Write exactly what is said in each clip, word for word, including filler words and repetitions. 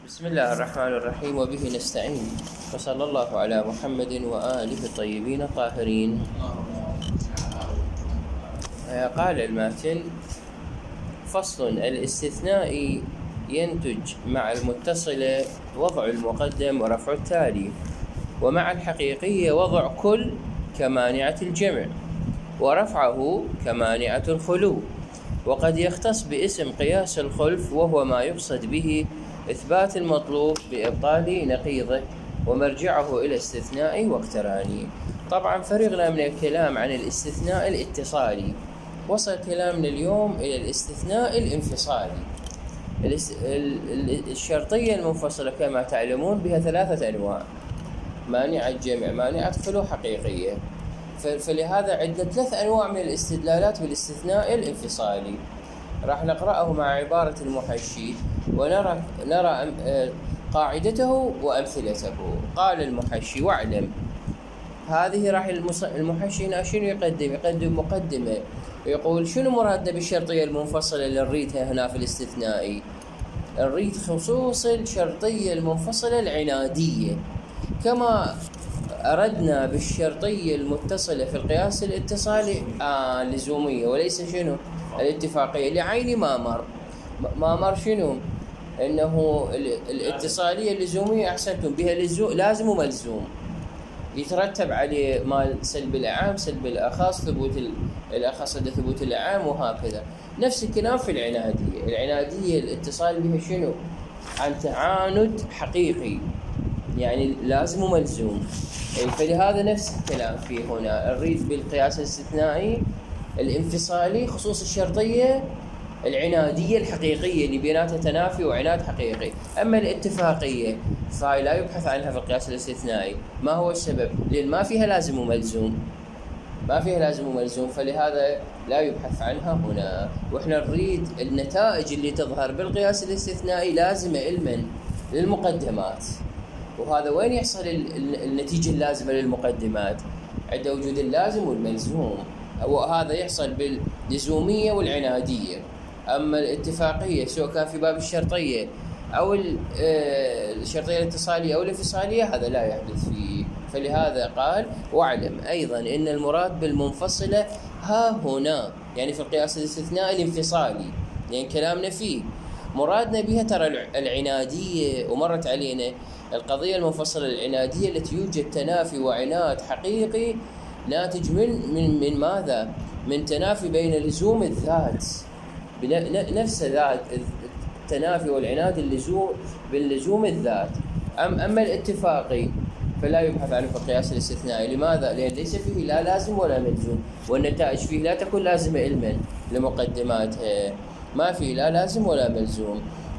بسم الله الرحمن الرحيم وبه نستعين وصلى الله على محمد وآله الطيبين الطاهرين. قال الماتن: فصل: الاستثناء ينتج مع المتصلة وضع المقدم ورفع التالي، ومع الحقيقية وضع كل كمانعة الجمع، ورفعه كمانعة الخلو. وقد يختص باسم قياس الخلف، وهو ما يقصد به إثبات المطلوب بإبطال نقيضه، ومرجعه إلى استثناء واقتراني. طبعا فرغنا من الكلام عن الاستثناء الاتصالي، وصل كلامنا اليوم إلى الاستثناء الانفصالي. الشرطية المنفصلة كما تعلمون بها ثلاثة أنواع: مانعة جمع، مانعة خلو، حقيقية. فلهذا عندنا ثلاث أنواع من الاستدلالات بالاستثناء الانفصالي. راح نقرأه مع عبارة المحشي ونرى نرى قاعدته وأمثلته. قال المحشي: واعلم. هذه راح المحشي شنو يقدم؟ يقدم مقدمة، يقول شنو مرادنا بالشرطية المنفصلة اللي نريدها هنا في الاستثنائي؟ نريد خصوص الشرطية المنفصلة العنادية، كما أردنا بالشرطية المتصلة في القياس الاتصالي آه لزومية، وليس شنو الاتفاقية. لعين ما مر ما مر شنو؟ إنه الاتصالية اللزومية أحسنتم بها لازم وملزوم، يترتب عليه مال سلب الأعام سلب الأخص، ثبوت الأخص عند ثبوت الأعام، وهكذا. نفس الكلام في العنادية. العنادية الاتصال بها شنو؟ عن تعاند حقيقي، يعني لازم وملزوم. فلهذا نفس الكلام في هنا. نريد بالقياس الاستثنائي الانفصالي خصوص الشرطية العنادية الحقيقية اللي بيناتها تنافي وعناد حقيقي. أما الاتفاقية فهي لا يبحث عنها في القياس الاستثنائي. ما هو السبب؟ لأن ما فيها لازم وملزوم، ما فيها لازم وملزوم، فلهذا لا يبحث عنها هنا. وإحنا نريد النتائج اللي تظهر بالقياس الاستثنائي لازمة علما للمقدمات. وهذا وين يحصل النتيجة اللازمة للمقدمات؟ عند وجود اللازم والملزوم، وهذا يحصل باللزومية والعنادية. أما الاتفاقية سواء كان في باب الشرطية أو الشرطية الاتصالية أو الانفصالية هذا لا يحدث فيه. فلهذا قال: واعلم أيضا إن المراد بالمنفصلة ها هنا، يعني في القياس الاستثنائي الانفصالي، يعني كلامنا فيه مرادنا بها ترى العنادية. ومرت علينا القضية المنفصلة العنادية التي يوجد تنافي وعناد حقيقي ناتج من من من ماذا؟ من تنافي بين لزوم الذات، نفس ذات التنافي والعناد اللزوم باللزوم الذات. أم أما الاتفاقي فلا يبحث عنه في القياس الاستثنائي. لماذا؟ لأن ليس فيه لا لازم ولا ملزوم، والنتائج فيه لا تكون لازمة علما لمقدماتها، ما فيه لا لازم ولا ملزوم.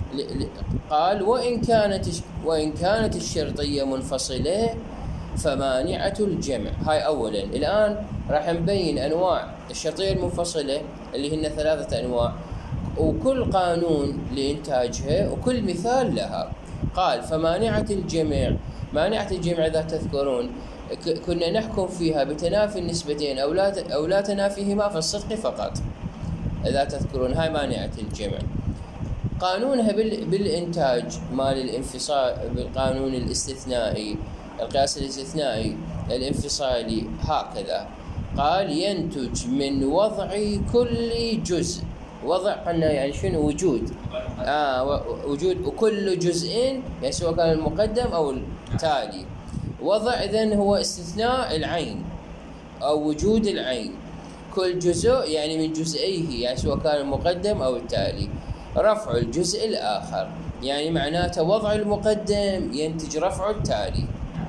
قال: وإن كانت وإن كانت الشرطية منفصلة فمانعة الجمع. هاي أولا. الآن راح نبين أنواع الشرطية المنفصلة اللي هن ثلاثة أنواع، وكل قانون لإنتاجها وكل مثال لها. قال: فمانعة الجمع. مانعة الجمع إذا تذكرون كنا نحكم فيها بتنافي النسبتين أو لا أو لا تنافيهما في الصدق فقط. إذا تذكرون هاي مانعة الجمع. قانونها بالإنتاج مال الانفصال بالقانون الاستثنائي القياس الاستثنائي الانفصالي هكذا. قال: ينتج من وضع كل جزء. وضع قلنا يعني شنو؟ وجود آه وجود وكل جزء، يعني سواء كان المقدم أو التالي. وضع إذن هو استثناء العين أو وجود العين. كل جزء يعني من جزئيه، يعني سواء كان المقدم أو التالي. رفع الجزء الآخر يعني معناته وضع المقدم ينتج رفع التالي،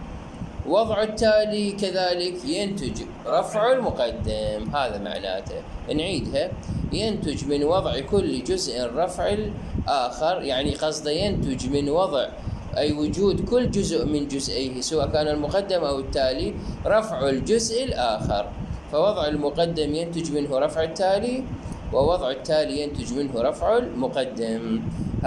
وضع التالي كذلك ينتج رفع المقدم. هذا معناته. نعيدها: ينتج من وضع كل جزء رفع الآخر، يعني قصده ينتج من وضع أي وجود كل جزء من جزئيه سواء كان المقدم أو التالي رفع الجزء الآخر. فوضع المقدم ينتج منه رفع التالي، ووضع التالي ينتج منه رفع المقدم.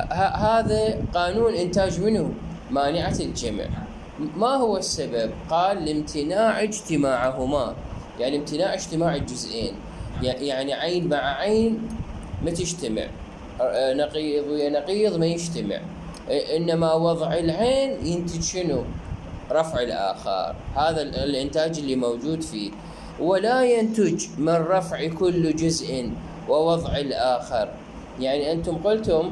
هذا قانون إنتاج منه مانعة الجمع. ما هو السبب؟ قال: لامتناع اجتماعهما، يعني امتناع اجتماع الجزئين، يعني عين مع عين ما تجتمع، نقيض ويا نقيض ما يجتمع. إنما وضع العين ينتج شنو؟ رفع الآخر. هذا الإنتاج اللي موجود فيه. ولا ينتج من رفع كل جزء ووضع الآخر. يعني أنتم قلتم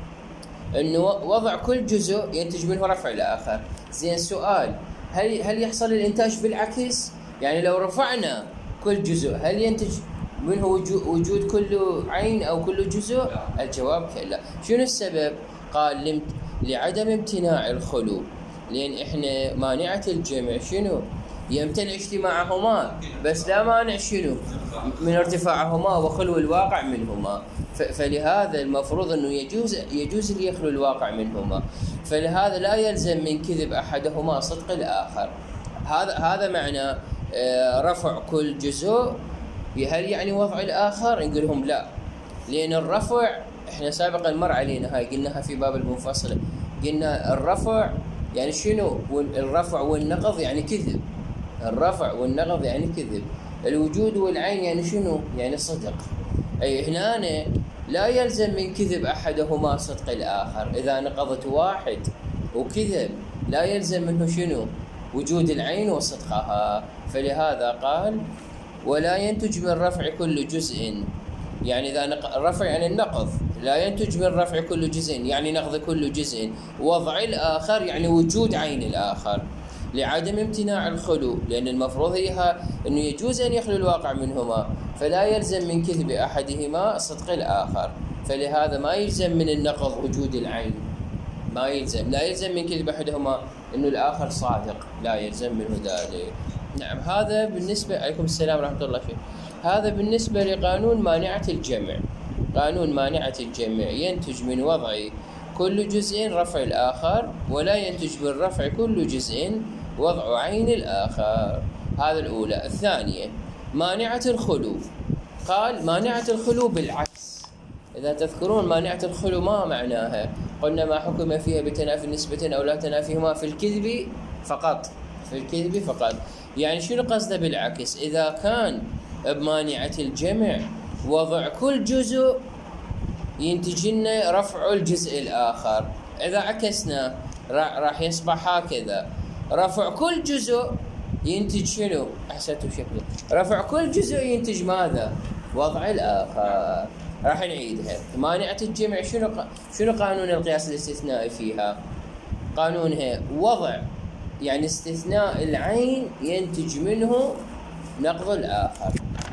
أنه وضع كل جزء ينتج منه رفع الآخر. زين، سؤال، هل هل يحصل الإنتاج بالعكس؟ يعني لو رفعنا كل جزء هل ينتج منه وجود كل عين أو كل جزء؟ الجواب كلا. شنو السبب؟ قال لعدم امتناع الخلو، لأن إحنا مانعة الجمع شنو؟ يمتنع اجتماعهما بس لا مانع شنو؟ من ارتفاعهما وخلو الواقع منهما. فلهذا المفروض أنه يجوز يجوز أن يخلو الواقع منهما. فلهذا لا يلزم من كذب أحدهما صدق الآخر. هذا هذا معنى رفع كل جزء. هل يعني وضع الآخر؟ نقول لهم لا، لأن الرفع إحنا سابقا مر علينا، هاي قلناها في باب المنفصلة. قلنا الرفع يعني شنو؟ الرفع والنقض يعني كذب. الرفع والنقض يعني كذب. الوجود والعين يعني شنو؟ يعني صدق. أي هنا لا يلزم من كذب أحدهما صدق الآخر. إذا نقضت واحد وكذب لا يلزم منه شنو؟ وجود العين وصدقها. فلهذا قال ولا ينتج من رفع كل جزء، يعني إذا نق... رفع يعني النقض، لا ينتج من رفع كل جزء يعني نقض كل جزء، وضع الآخر يعني وجود عين الآخر، لعدم امتناع الخلو، لأن المفروض هي أنه يجوز أن يخلو الواقع منهما، فلا يلزم من كذب أحدهما صدق الآخر. فلهذا ما يلزم من النقض وجود العين، ما يلزم. لا يلزم من كذب أحدهما أنه الآخر صادق، لا يلزم منه ذلك. نعم، هذا بالنسبة. عليكم السلام ورحمة الله فيه. هذا بالنسبة لقانون مانعة الجمع. قانون مانعة الجمع ينتج من وضع كل جزء رفع الآخر، ولا ينتج من رفع كل جزء وضع عين الآخر. هذا الأولى. الثانية مانعة الخلو. قال مانعة الخلو بالعكس. إذا تذكرون مانعة الخلو ما معناها؟ قلنا ما حكم فيها بتنافي نسبة أو لا تنافيهما في الكذب فقط، في الكذب فقط. يعني شنو قصده بالعكس؟ إذا كان بمانعة الجمع وضع كل جزء ينتج لنا رفع الجزء الآخر، إذا عكسنا راح يصبح هكذا: رفع كل جزء ينتج شنو؟ أحسنتوا شكله. رفع كل جزء ينتج ماذا؟ وضع الآخر. راح نعيدها. مانعة الجمع شنو شنو قانون القياس الاستثنائي فيها؟ قانونها وضع يعني استثناء العين ينتج منه نقض الآخر.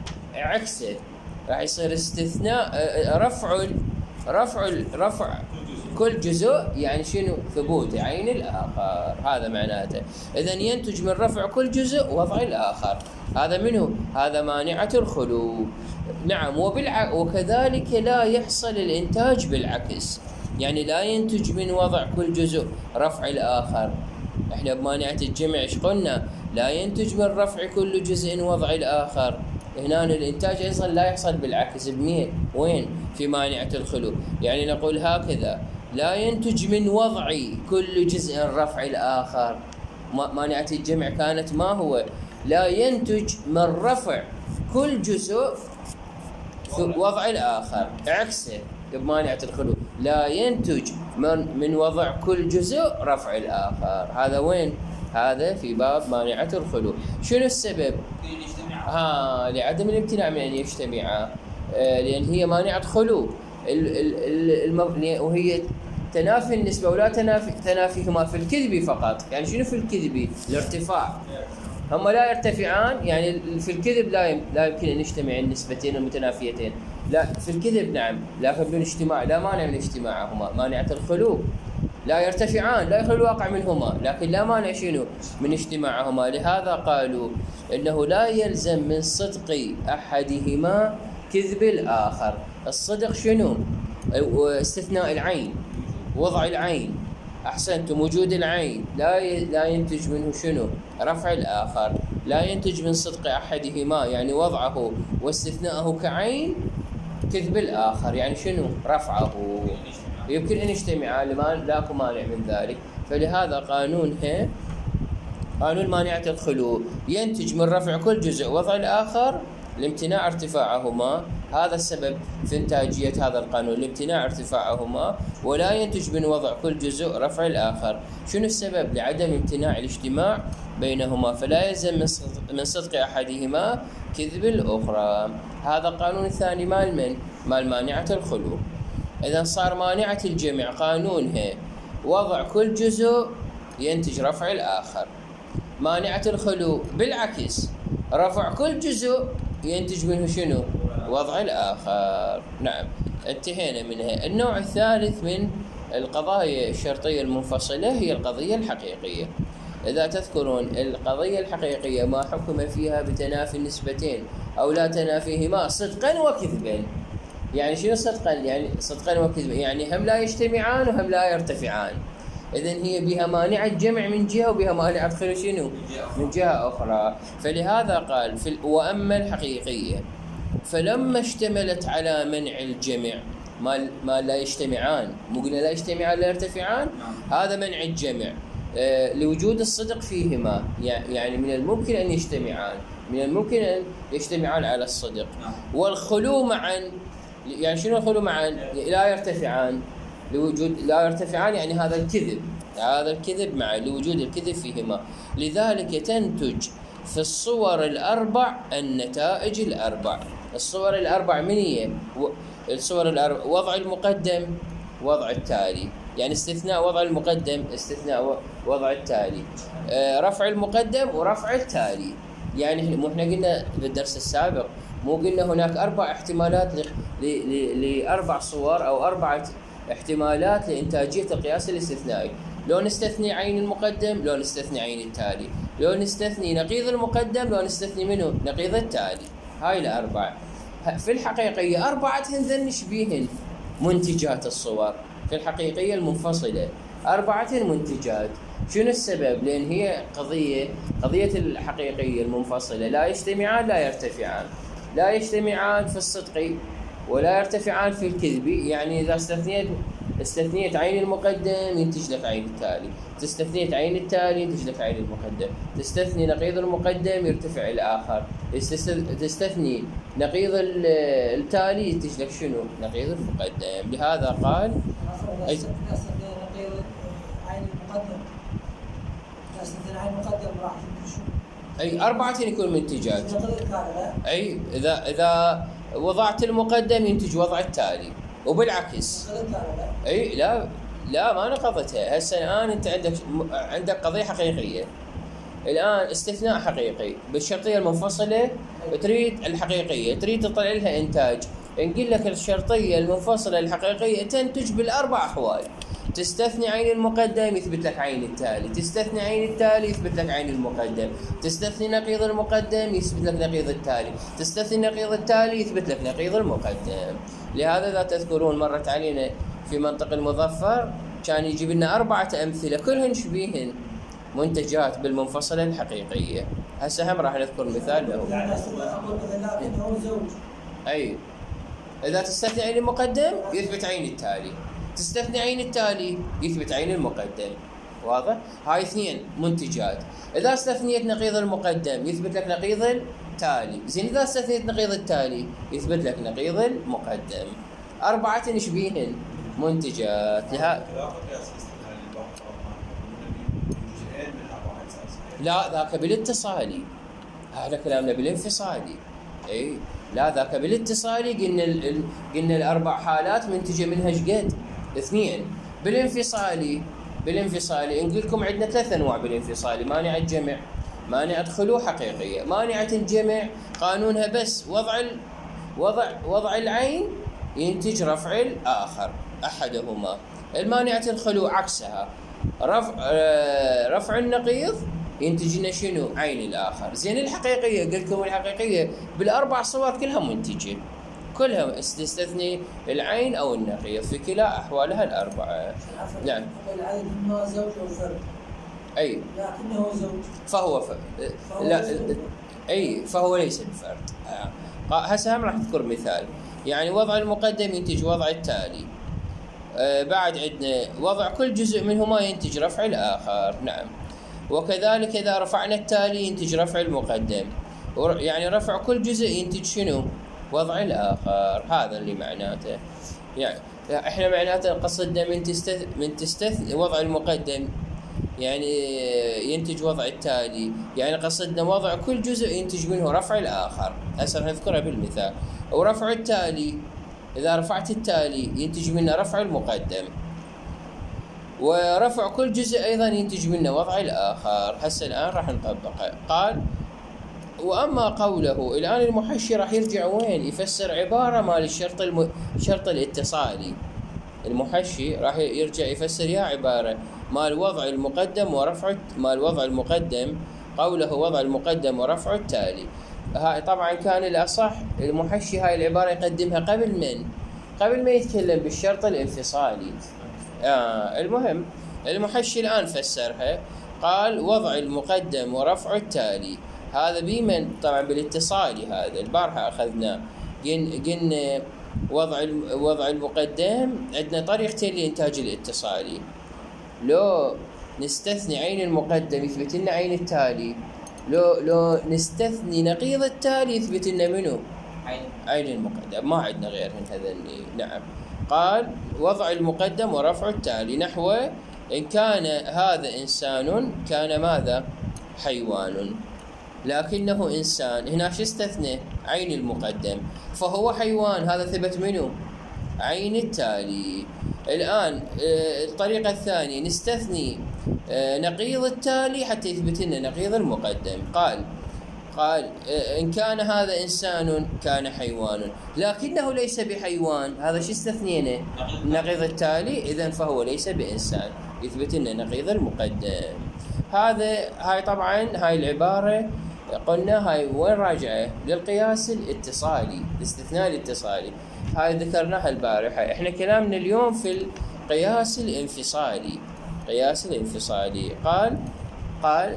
عكسه راح يصير استثناء رفع رفع رفع كل جزء يعني شنو؟ ثبوت عين الآخر. هذا معناته. إذن ينتج من رفع كل جزء وضع الآخر. هذا منه؟ هذا مانعة الخلو. نعم. وبالع... وكذلك لا يحصل الإنتاج بالعكس، يعني لا ينتج من وضع كل جزء رفع الآخر. احنا بمانعة الجمع ايش قلنا؟ لا ينتج من رفع كل جزء وضع الآخر. هنا الإنتاج أيضا لا يحصل بالعكس. بمين؟ وين؟ في مانعة الخلو. يعني نقول هكذا: لا ينتج من وضع كل جزء رفع الآخر. مانعة الجمع كانت ما هو؟ لا ينتج من رفع كل جزء وضع الآخر. عكسه بمانعة الخلو: لا ينتج من من وضع كل جزء رفع الآخر. هذا وين؟ هذا في باب مانعة الخلو. شنو السبب؟ ها لعدم الامتناع من أن يجتمعا، آه لأن هي مانعة خلو. ال ال ال وهي تنافي النسبة ولا تنافي تنافيهما في الكذب فقط. يعني شنو في الكذب؟ الارتفاع. هما لا يرتفعان، يعني في الكذب لا لا يمكن أن يجتمع النسبتين المتنافيتين. لا في الكذب نعم، لكن بالاجتماع لا مانع من اجتماعهما. مانعة الخلو لا يرتفعان، لا يخلو الواقع منهما، لكن لا مانع شنو؟ من اجتماعهما. لهذا قالوا إنه لا يلزم من صدق أحدهما كذب الآخر. الصدق شنو؟ استثناء العين، وضع العين. أحسنتم. وجود العين لا لا ينتج منه شنو؟ رفع الآخر. لا ينتج من صدق أحدهما يعني وضعه واستثناءه كعين كذب الآخر، يعني شنو؟ رفعه. يمكن أن يجتمعا، لا مانع من ذلك. فلهذا قانونها قانون مانعة الخلو: ينتج من رفع كل جزء وضع الآخر، لامتناع ارتفاعهما. هذا السبب في انتاجية هذا القانون، لامتناع ارتفاعهما، ولا ينتج من وضع كل جزء رفع الآخر. شنو السبب؟ لعدم امتناع الاجتماع بينهما، فلا يلزم من صدق, من صدق أحدهما كذب الأخرى. هذا القانون الثاني مال من؟ مال مانعة الخلو. إذا صار مانعة الجمع قانونها وضع كل جزء ينتج رفع الآخر. مانعة الخلو بالعكس، رفع كل جزء ينتج منه شنو؟ وضع الآخر. نعم، انتهينا منها. النوع الثالث من القضايا الشرطية المنفصلة هي القضية الحقيقية. إذا تذكرون القضية الحقيقية ما حكم فيها بتنافي النسبتين أو لا تنافيهما صدقا وكذبا. يعني شنو صدقا؟ يعني صدقا وكذبا يعني هم لا يجتمعان وهم لا يرتفعان. إذن هي بها مانعة جمع من جهة وبها مانعة خلو شنو؟ من جهة أخرى. فلهذا قال في وأما الحقيقية فلما اشتملت على منع الجمع ما, ما لا يجتمعان، مو قلنا لا يجتمعان لا يرتفعان، هذا منع الجمع آه لوجود الصدق فيهما. يعني من الممكن أن يجتمعان، من الممكن أن يجتمعان على الصدق. والخلو معا، يعني شنو الخلو معا؟ لا يرتفعان لوجود لا يرتفعان يعني هذا الكذب، هذا الكذب مع لوجود الكذب فيهما. لذلك تنتج في الصور الأربع النتائج الأربع. الصور الأربع من هي؟ الصور الأربع: وضع المقدم، وضع التالي، يعني استثناء وضع المقدم، استثناء وضع التالي، آه رفع المقدم ورفع التالي. يعني مو احنا قلنا في الدرس السابق، مو قلنا هناك أربع احتمالات لأربع صور أو أربعة احتمالات لإنتاجية القياس الاستثنائي. لو نستثني عين المقدم، لو نستثني عين التالي، لو نستثني نقيض المقدم، لو نستثني منه نقيض التالي. هاي الأربعة. في الحقيقية أربعة ذن شبيهن منتجات الصور في الحقيقية المنفصلة، أربعة منتجات. شنو السبب؟ لأن هي قضية قضية الحقيقية المنفصلة لا يجتمعان لا يرتفعان. لا يجتمعان في الصدق ولا يرتفعان في الكذب. يعني إذا استثنيت استثنيت عين المقدم ينتج لك عين التالي، تستثنيت عين التالي ينتج لك عين المقدم، تستثني نقيض المقدم يرتفع الآخر، تستثني نقيض التالي ينتج لك شنو؟ نقيض المقدم. لهذا قال أي عين المقدم استثني عين المقدم راح أي أربعة يكون منتجات. أي إذا إذا وضعت المقدم ينتج وضع التالي، وبالعكس. اي لا لا ما نقضتها. هسه الان انت عندك عندك قضيه حقيقيه، الان استثناء حقيقي بالشرطيه المنفصله، تريد الحقيقيه تريد تطلع لها انتاج. نقول لك الشرطيه المنفصله الحقيقيه تنتج بالاربع احوال: تستثني عين المقدم يثبت لك عين التالي، تستثني عين التالي يثبت لك عين المقدم، تستثني نقيض المقدم يثبت لك نقيض التالي، تستثني نقيض التالي يثبت لك نقيض المقدم. لهذا إذا تذكرون مرت علينا في منطق المظفر كان يجيب لنا أربعة أمثلة كلهن شبيهن منتجات بالمنفصلة الحقيقية. هسه هم راح نذكر مثال له. لكنه زوج. أي إذا تستثني عين المقدم يثبت عين التالي، تستثني عين التالي يثبت عين المقدم. واضح؟ هاي اثنين منتجات. إذا استثنيت نقيض المقدم يثبت لك نقيض التالي. زين إذا استثنيت نقيض التالي يثبت لك نقيض المقدم. أربعة يشبيهن منتجات. لها لا ذاك بالاتصالي، هذا كلامنا بالانفصالي. اي لا ذاك بالاتصالي قلنا ال... قلنا الاربع حالات منتجه منها ايش قد؟ اثنين. بالانفصالي بالانفصالي نقول لكم عندنا ثلاث انواع بالانفصالي: مانعة جمع، مانعة خلو حقيقيه. مانعة الجمع قانونها بس وضع ال... وضع وضع العين ينتج رفع الاخر احدهما. المانعة الخلو عكسها، رفع آه... رفع النقيض ينتج لنا شنو؟ عين الاخر. زين الحقيقيه قلت لكم الحقيقيه بالاربع صور كلها منتجه، كلها تستثني العين او النقيض في كلا احوالها الاربعه. نعم. العين اما زوج او فرد. اي لكنه زوج فهو ف... فهو لا زوج. اي فهو ليس بفرد. هسه هم راح نذكر مثال. يعني وضع المقدم ينتج وضع التالي. آه بعد عندنا وضع كل جزء منهما ينتج رفع الاخر. نعم. وكذلك إذا رفعنا التالي ينتج رفع المقدم. يعني رفع كل جزء ينتج شنو؟ وضع الآخر. هذا اللي معناته. يعني احنا معناته قصدنا من تستث من تستث وضع المقدم يعني ينتج وضع التالي، يعني قصدنا وضع كل جزء ينتج منه رفع الآخر. هسه نذكرها بالمثال. ورفع التالي إذا رفعت التالي ينتج منه رفع المقدم، ورفع كل جزء أيضا ينتج منه وضع الآخر. هسه الآن راح نطبقه. قال وأما قوله الآن المحشي راح يرجع وين؟ يفسر عبارة مال الشرط الم... شرط الاتصالي. المحشي راح يرجع يفسر يا عبارة مال وضع المقدم ورفع مال وضع المقدم، قوله وضع المقدم ورفع التالي. هاي طبعا كان الأصح المحشي هاي العبارة يقدمها قبل من؟ قبل ما يتكلم بالشرط الانفصالي. آه المهم المحشي الآن فسرها، قال وضع المقدم ورفع التالي. هذا بمن؟ طبعا بالاتصالي. هذا البارحة أخذنا قلنا وضع وضع المقدم عندنا طريقتين لإنتاج الاتصالي. لو نستثني عين المقدم يثبت لنا عين التالي، لو لو نستثني نقيض التالي يثبت لنا منو؟ عين عين المقدم. ما عندنا غيرهن هذني. نعم. قال وضع المقدم ورفع التالي نحو إن كان هذا إنسان كان ماذا؟ حيوان، لكنه إنسان. هنا شو استثنى؟ عين المقدم، فهو حيوان. هذا ثبت منه عين التالي. الآن الطريقة الثانية نستثني نقيض التالي حتى يثبت لنا نقيض المقدم. قال قال إن كان هذا إنسان كان حيوان لكنه ليس بحيوان. هذا شو استثنينا؟ نقيض التالي. إذن فهو ليس بإنسان، يثبت لنا نقيض المقدم. هذا هاي طبعا هاي العبارة قلنا هاي وين راجعة؟ للقياس الاتصالي، الاستثناء الاتصالي. هاي ذكرناها البارحة. احنا كلامنا اليوم في القياس الانفصالي. قياس الانفصالي. قال قال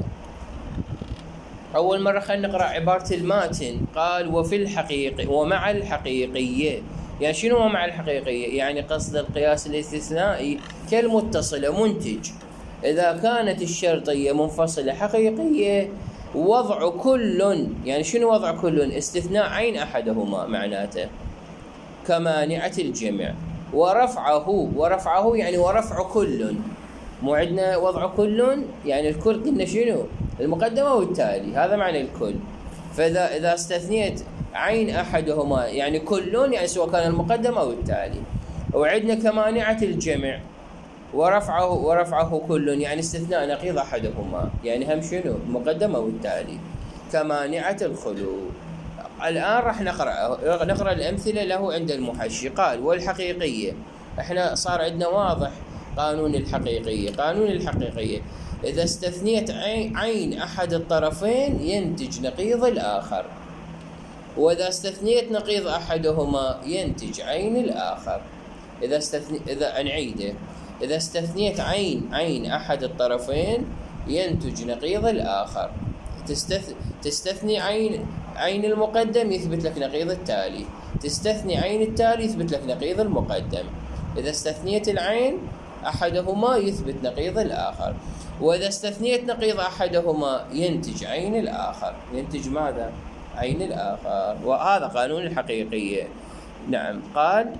أول مرة خلينا نقرأ عبارة الماتن. قال وفي الحقيقة ومع الحقيقية. يعني شنو ومع الحقيقية؟ يعني قصد القياس الاستثنائي كالمتصلة منتج إذا كانت الشرطية منفصلة حقيقية وضع كل. يعني شنو وضع كل؟ استثناء عين أحدهما معناته كمانعة الجمع. ورفعه ورفعه يعني ورفع كل. مو عندنا وضع كل يعني الكل قلنا شنو؟ المقدمة والتالي. هذا معنى الكل. فإذا إذا استثنيت عين أحدهما يعني كل، يعني سواء كان المقدم أو التالي. وعندنا كمانعة الجمع ورفعه ورفعه كل يعني استثناء نقيض أحدهما، يعني هم شنو؟ المقدم أو التالي. كمانعة الخلو. الآن راح نقرأ نقرأ الأمثلة له عند المحشي. قال والحقيقية. احنا صار عندنا واضح قانون الحقيقية. قانون الحقيقية إذا استثنيت عين أحد الطرفين ينتج نقيض الآخر، وإذا استثنيت نقيض أحدهما ينتج عين الآخر. إذا استثني إذا نعيده إذا استثنيت عين عين أحد الطرفين ينتج نقيض الآخر. تستث... تستثني عين عين المقدم يثبت لك نقيض التالي، تستثني عين التالي يثبت لك نقيض المقدم. إذا استثنيت العين أحدهما يثبت نقيض الآخر، وإذا استثنيت نقيض أحدهما ينتج عين الآخر. ينتج ماذا؟ عين الآخر. وهذا قانون الحقيقية. نعم. قال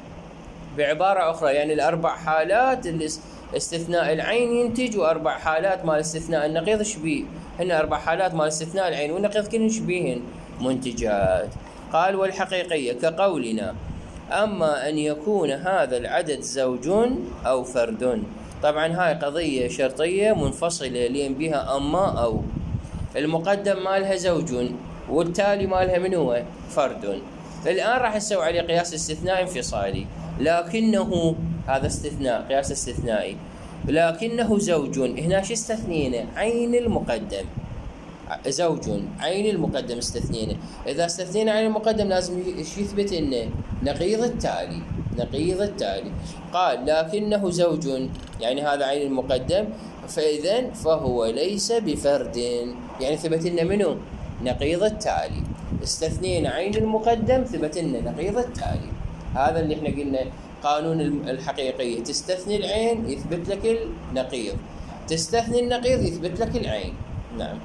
بعبارة أخرى يعني الأربع حالات اللي استثناء العين ينتج، وأربع حالات مال استثناء النقيض شبيه. هنا أربع حالات مال استثناء العين والنقيض كلهن شبيهن منتجات. قال والحقيقية كقولنا أما أن يكون هذا العدد زوج أو فرد. طبعا هاي قضية شرطية منفصلة لين بها أما أو. المقدم مالها زوج والتالي مالها من هو؟ فرد. الآن راح نسوي عليه قياس استثناء انفصالي. لكنه هذا استثناء قياس استثنائي. لكنه زوج. هنا شو استثنينا؟ عين المقدم. زوج عين المقدم استثنينا. إذا استثنينا عين المقدم لازم يثبت إنه نقيض التالي. نقيض التالي. قال لكنه زوج يعني هذا عين المقدم، فإذن فهو ليس بفرد. يعني ثبت لنا منه؟ نقيض التالي. استثنينا عين المقدم ثبت لنا نقيض التالي. هذا اللي احنا قلنا قانون الحقيقية. تستثني العين يثبت لك النقيض، تستثني النقيض يثبت لك العين. نعم.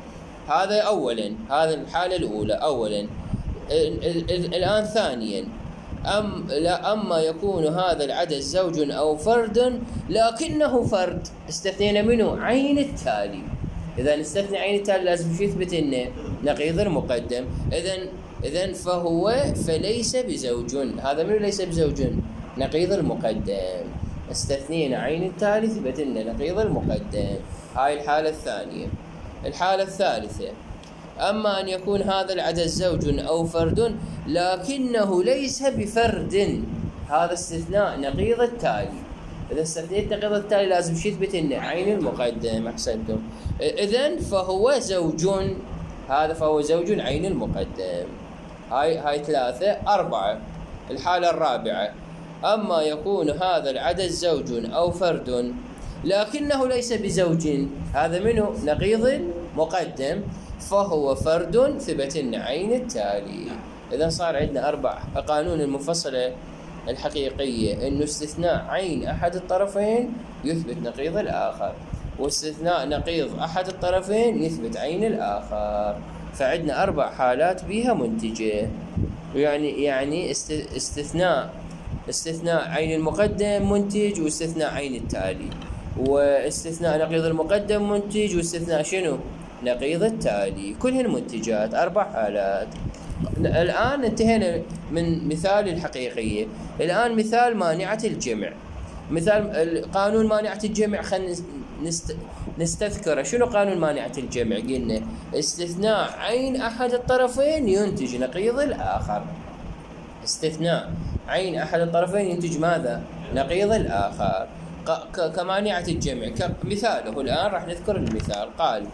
هذا أولا، هذا الحالة الأولى أولا. الآن ثانيا، أم لا أما يكون هذا العدد زوج أو فرد لكنه فرد، استثنينا منه عين التالي. إذا نستثني عين التالي لازم شو يثبت إنه نقيض المقدم. إذن إذن فهو فليس بزوج، هذا منه ليس بزوج نقيض المقدم. استثنينا عين التالي ثبت إنه نقيض المقدم. هاي الحالة الثانية. الحالة الثالثة، أما أن يكون هذا العدد زوج أو فرد لكنه ليس بفرد، هذا استثناء نقيض التالي. إذا استثنيت نقيض التالي لازم شي يثبت إن عين المقدم. أحسنتم. إذن فهو زوج، هذا فهو زوج عين المقدم. هاي هاي ثلاثة. أربعة، الحالة الرابعة، أما يكون هذا العدد زوج أو فرد لكنه ليس بزوج، هذا منه نقيض المقدم، فهو فرد ثبت إن عين التالي. إذن صار عندنا أربع قانون المفصلة الحقيقية، إنه استثناء عين أحد الطرفين يثبت نقيض الآخر، واستثناء نقيض أحد الطرفين يثبت عين الآخر. فعندنا أربع حالات بها منتجة. يعني يعني استثناء استثناء عين المقدم منتج، واستثناء عين التالي، واستثناء نقيض المقدم منتج، واستثناء شنو؟ نقيض التالي. كلهن منتجات، أربع حالات. الآن انتهينا من مثال الحقيقية. الآن مثال مانعة الجمع. مثال قانون مانعة الجمع، خلينا نست... نستذكره. شنو قانون مانعة الجمع؟ قلنا استثناء عين أحد الطرفين ينتج نقيض الآخر. استثناء عين أحد الطرفين ينتج ماذا؟ نقيض الآخر. ك... كمانعة الجمع. كمثاله الآن راح نذكر المثال. قال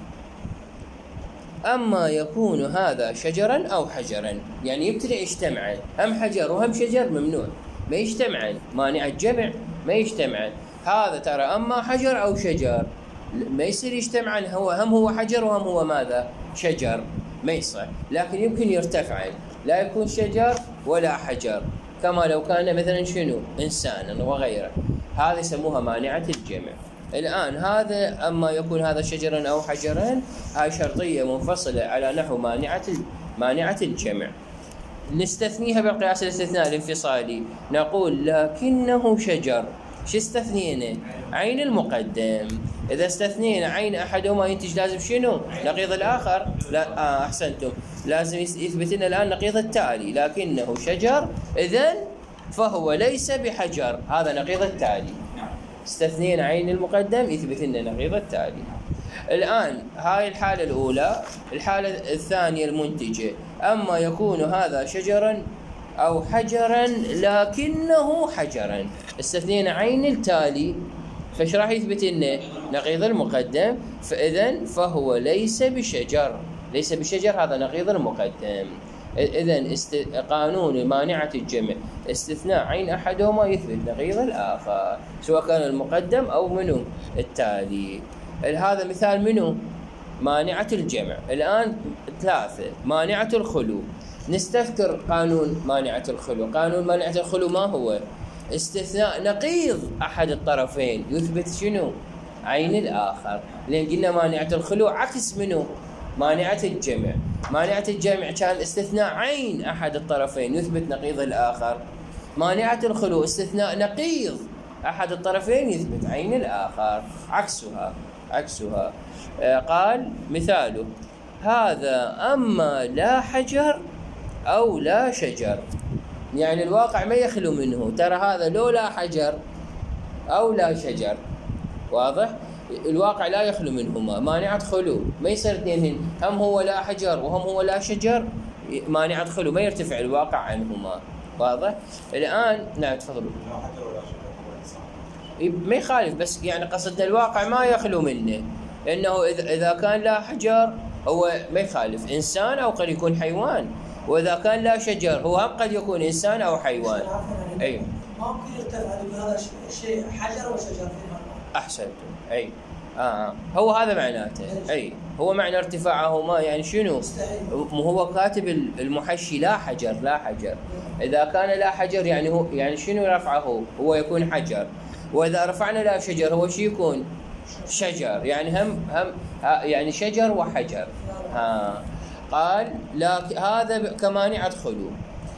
أما يكون هذا شجرا أو حجرا، يعني يبتدئ يجتمعان، هم حجر وهم شجر ممنوع، ما يجتمعان. مانع الجمع ما يجتمعان. هذا ترى أما حجر أو شجر، ما يصير يجتمعان. هو هم هو حجر وهم هو ماذا؟ شجر، ما يصير. لكن يمكن يرتفعان، لا يكون شجر ولا حجر، كما لو كان مثلا شنو؟ إنسانا وغيره. هذا يسموها مانعة الجمع. الآن هذا أما يكون هذا شجرا أو حجرا، هاي شرطية منفصلة على نحو مانعة مانعة الجمع. نستثنيها بالقياس الاستثناء الانفصالي، نقول لكنه شجر. شو استثنينا؟ عين المقدم. إذا استثنينا عين أحدهما ينتج لازم شنو؟ نقيض الآخر. لا آه أحسنتم، لازم يثبت لنا الآن نقيض التالي. لكنه شجر، إذن فهو ليس بحجر، هذا نقيض التالي. استثنينا عين المقدم يثبت لنا نقيض التالي. الآن هاي الحالة الأولى. الحالة الثانية المنتجة، أما يكون هذا شجرا أو حجرا لكنه حجرا، استثنينا عين التالي، فايش راح يثبت لنا؟ نقيض المقدم. فإذن فهو ليس بشجر، ليس بشجر، هذا نقيض المقدم. إذن است... قانون مانعة الجمع استثناء عين أحدهما يثبت نقيض الآخر، سواء كان المقدم أو منو التالي. هذا مثال منو؟ مانعة الجمع. الآن ثلاثة. مانعة الخلو. نستذكر قانون مانعة الخلو. قانون مانعة الخلو ما هو؟ استثناء نقيض أحد الطرفين يثبت شنو؟ عين الآخر. لأن قلنا مانعة الخلو عكس منو؟ مانعة الجمع. مانعة الجمع كان استثناء عين أحد الطرفين يثبت نقيض الآخر. مانعة الخلو استثناء نقيض أحد الطرفين يثبت عين الآخر، عكسها عكسها. آه قال مثاله هذا أما لا حجر أو لا شجر، يعني الواقع ما يخلو منه. ترى هذا لو لا حجر أو لا شجر، واضح؟ الواقع لا يخلو منهما. مانعة خلو ما يصير اثنين، هم هو لا حجر وهم هو لا شجر، مانعة خلو ما يرتفع الواقع عنهما. واضح؟ الآن نعم تفضلوا. ما يخالف، بس يعني قصدنا الواقع ما يخلو منه، انه اذا اذا كان لا حجر هو ما يخالف انسان او قد يكون حيوان، واذا كان لا شجر هو هم قد يكون انسان او حيوان. اي ما ممكن يرتفع بهذا الشيء حجر وشجر في المرة. احسنتم. اي اه هو هذا معناته. اي هو معنى ارتفاعهما يعني شنو؟ هو كاتب المحشي لا حجر لا حجر. اذا كان لا حجر يعني هو يعني شنو رفعه؟ هو يكون حجر. واذا رفعنا لا شجر هو شو يكون؟ شجر، يعني هم هم يعني شجر وحجر. ها قال لك هذا كمانع ادخلوا،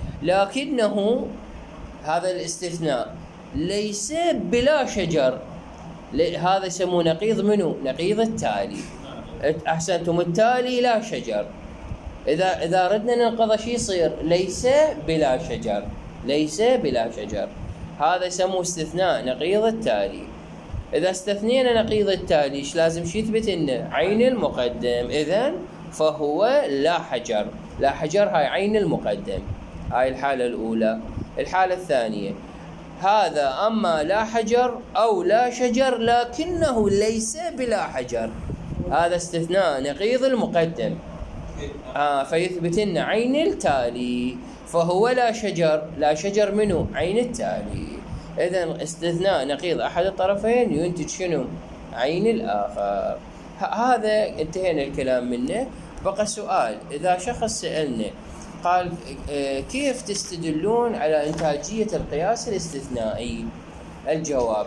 لكنه هذا الاستثناء ليس بلا شجر، هذا يسمونه نقيض منه؟ نقيض التالي. احسنتم، التالي لا شجر. اذا اذا ردنا ننقض شيء يصير ليس بلا شجر، ليس بلا شجر، هذا يسموه استثناء نقيض التالي. اذا استثنينا نقيض التالي ايش لازم شي يثبت لنا؟ عين المقدم، اذا فهو لا حجر. لا حجر هاي عين المقدم، هاي الحالة الأولى. الحالة الثانية هذا أما لا حجر أو لا شجر لكنه ليس بلا حجر، هذا استثناء نقيض المقدم. آه فيثبت لنا عين التالي، فهو لا شجر. لا شجر منه؟ عين التالي. إذن استثناء نقيض أحد الطرفين ينتج شنو؟ عين الآخر. هذا انتهينا الكلام منه. بقى سؤال، إذا شخص سألنا قال كيف تستدلون على إنتاجية القياس الاستثنائي؟ الجواب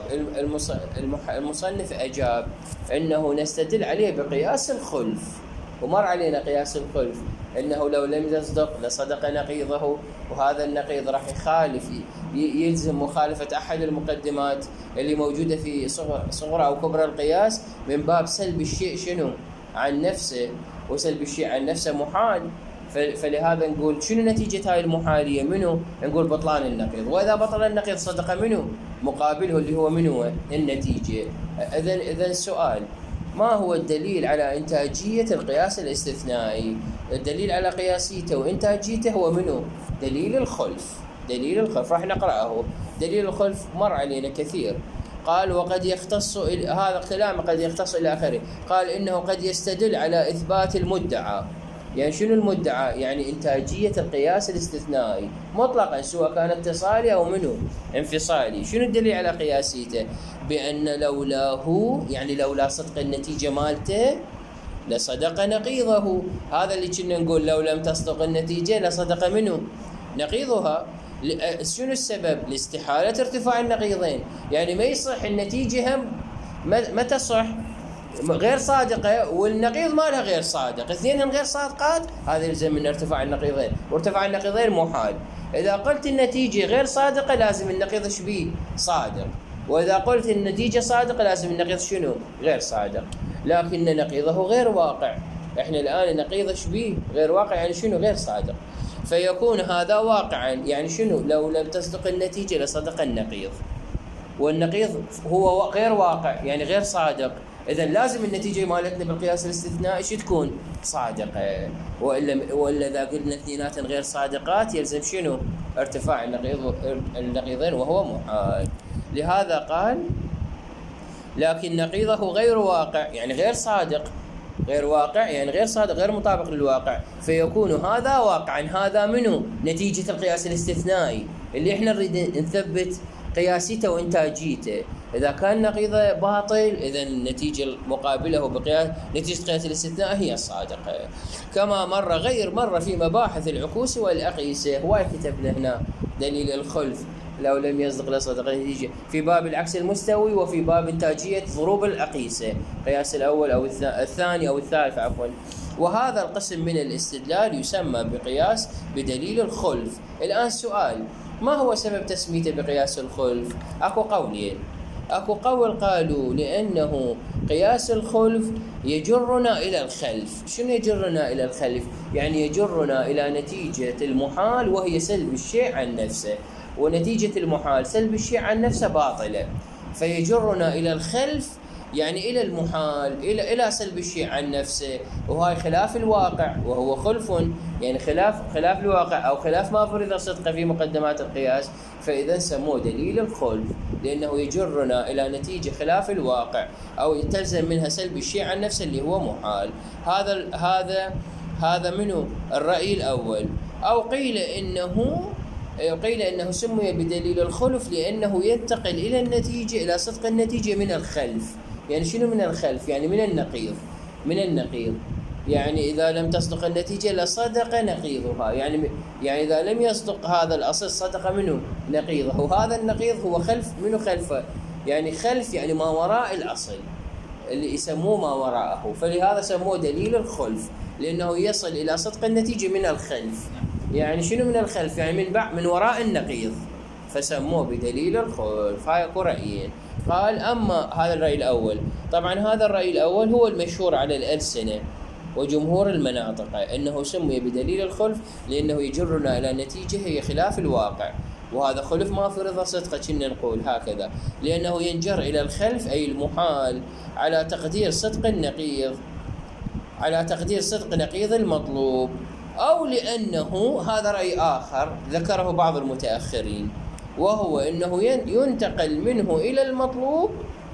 المصنف أجاب أنه نستدل عليه بقياس الخلف، ومر علينا قياس الخلف أنه لو لم يصدق لصدق نقيضه، وهذا النقيض راح يخالف يلزم مخالفة أحد المقدمات اللي موجودة في صغرى أو كبرى القياس من باب سلب الشيء شنو؟ عن نفسه، وسلب الشيء عن نفسه محال. فلهذا نقول شنو نتيجة هاي المحالية؟ منه؟ نقول بطلان النقيض، وإذا بطل النقيض صدق منه مقابله اللي هو منه النتيجة. إذن إذن السؤال، ما هو الدليل على إنتاجية القياس الاستثنائي؟ الدليل على قياسيته وإنتاجيته هو منه؟ دليل الخلف. دليل الخلف راح نقرأه. دليل الخلف مر علينا كثير. قال وقد يختص، هذا كلام قد يختص إلى آخره. قال إنه قد يستدل على إثبات المدعى. يعني شنو المدعى؟ يعني إنتاجية القياس الاستثنائي مطلقا سواء كان اتصالي أو منه انفصالي. شنو الدليل على قياسيته؟ بأن لولاه، يعني لولا صدق النتيجة مالته لصدق نقيضه. هذا اللي كنا نقول لو لم تصدق النتيجة لصدق منه نقيضها. شنو السبب؟ لاستحالة ارتفاع النقيضين. يعني ما يصح النتيجة هم ما تصح غير صادقة والنقيض مالها غير صادق، اثنينهم غير صادقات، هذا يلزم من ارتفاع النقيضين، وارتفاع النقيضين محال. إذا قلت النتيجة غير صادقة لازم النقيض شبيه صادق، وإذا قلت النتيجة صادقة لازم النقيض شنو؟ غير صادق. لكن نقيضه غير واقع. احنا الآن النقيض شبيه غير واقع، يعني شنو؟ غير صادق. فيكون هذا واقعا، يعني شنو؟ لو لم تصدق النتيجة لصدق النقيض، والنقيض هو غير واقع يعني غير صادق. إذا لازم النتيجة مالتنا بالقياس الاستثنائي شو تكون؟ صادقة. وإلا وإلا إذا قلنا اثنينات غير صادقات يلزم شنو؟ ارتفاع النقيض النقيضين وهو محال. لهذا قال لكن نقيضه غير واقع، يعني غير صادق. غير واقع يعني غير صادق، غير مطابق للواقع. فيكون هذا واقعا. هذا منه؟ نتيجة القياس الاستثنائي اللي احنا نريد نثبت قياسيته وإنتاجيته. إذا كان نقيضه باطل إذا النتيجة المقابلة بقياس نتيجة قياس الاستثناء هي الصادقة. كما مر غير مرة في مباحث العكوس والأقيسة. هواي كتبنا هنا دليل الخلف لو لم يصدق لصدق النتيجة في باب العكس المستوي، وفي باب إنتاجية ضروب الأقيسة، قياس الأول أو الثاني أو الثالث عفوا. وهذا القسم من الاستدلال يسمى بقياس بدليل الخلف. الآن سؤال، ما هو سبب تسميته بقياس الخلف؟ أكو قولين. أكو قول قالوا لأنه قياس الخلف يجرنا إلى الخلف. شنو يجرنا إلى الخلف؟ يعني يجرنا إلى نتيجة المحال وهي سلب الشيء عن نفسه، ونتيجة المحال سلب الشيء عن نفسه باطلة، فيجرنا إلى الخلف يعني إلى المحال، إلى إلى سلب الشيء عن نفسه، وهاي خلاف الواقع وهو خلف، يعني خلاف خلاف الواقع أو خلاف ما فرض صدقه في مقدمات القياس. فإذا سموه دليل الخلف لأنه يجرنا إلى نتيجة خلاف الواقع أو تلزم منها سلب الشيء عن نفسه اللي هو محال. هذا هذا هذا منه الرأي الأول. أو قيل إنه قيل إنه سمي بدليل الخلف لأنه ينتقل إلى النتيجة إلى صدق النتيجة من الخلف. يعني شنو من الخلف؟ يعني من النقيض. من النقيض يعني إذا لم تصدق النتيجة لصدق نقيضها. يعني يعني إذا لم يصدق هذا الأصل صدق منه نقيضه، وهذا النقيض هو خلف منه خلفه، يعني خلف يعني ما وراء الأصل. اللي يسموه ما وراءه، فلهذا سموه دليل الخلف، لأنه يصل إلى صدق النتيجة من الخلف. يعني شنو من الخلف؟ يعني من بعد من وراء النقيض، فسموه بدليل الخلف. هاي اكو رأيين. قال أما هذا الرأي الأول، طبعا هذا الرأي الأول هو المشهور على الألسنة وجمهور المناطق، أنه سمي بدليل الخلف لأنه يجرنا إلى نتيجة هي خلاف الواقع، وهذا خلف ما فرض صدقه كنا نقول هكذا، لأنه ينجر إلى الخلف أي المحال على تقدير صدق النقيض، على تقدير صدق نقيض المطلوب، أو لأنه هذا رأي آخر ذكره بعض المتأخرين، وهو أنه ينتقل منه إلى المطلوب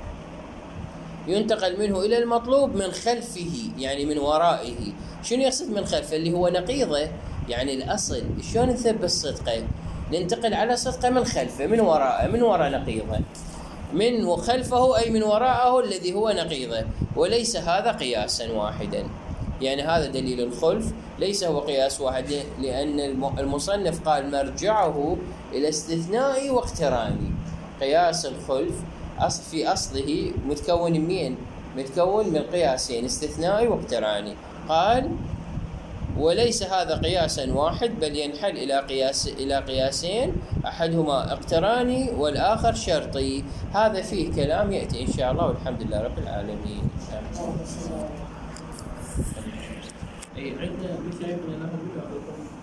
ينتقل منه إلى المطلوب من خلفه، يعني من ورائه. شنو يقصد من خلفه؟ اللي هو نقيضه، يعني الأصل شلون نثبت صدقه؟ ننتقل على صدقه من خلفه، من وراءه، من وراء نقيضه، من خلفه أي من وراءه الذي هو نقيضه، وليس هذا قياسا واحدا. يعني هذا دليل الخلف ليس هو قياس واحد، لأن المصنف قال مرجعه إلى استثناء واقتراني. قياس الخلف أصل في أصله متكون من متكون من قياسين، استثنائي واقتراني. قال وليس هذا قياسا واحد، بل ينحل إلى قياس إلى قياسين، أحدهما اقتراني والآخر شرطي. هذا فيه كلام يأتي إن شاء الله، والحمد لله رب العالمين. أي عندنا مثل ابن